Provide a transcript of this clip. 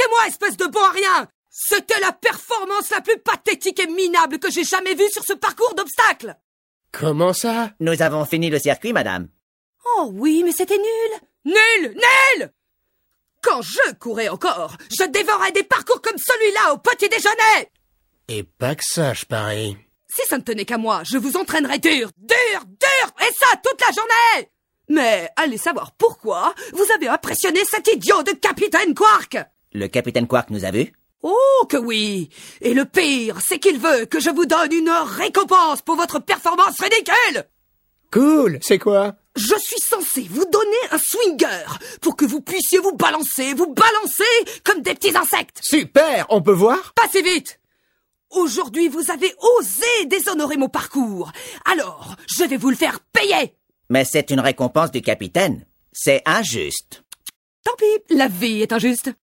Écoutez-moi, espèce de bon à rien! C'était la performance la plus pathétique et minable que j'ai jamais vue sur ce parcours d'obstacles! Comment ça? Nous avons fini le circuit, madame. Oh oui, mais c'était nul! Nul! Nul! Quand je courais encore, je dévorais des parcours comme celui-là au petit déjeuner! Et pas que ça, je parie. Si ça ne tenait qu'à moi, je vous entraînerais dur, dur, dur, et ça toute la journée! Mais allez savoir pourquoi vous avez impressionné cet idiot de Capitaine Quark! Le capitaine Quark nous a vus? Oh que oui! Et le pire, c'est qu'il veut que je vous donne une récompense pour votre performance ridicule! Cool, c'est quoi? Je suis censé vous donner un swinger pour que vous puissiez vous balancer comme des petits insectes. Super, on peut voir? Pas si vite! Aujourd'hui, vous avez osé déshonorer mon parcours. Alors, je vais vous le faire payer. Mais c'est une récompense du capitaine. C'est injuste. Tant pis, la vie est injuste.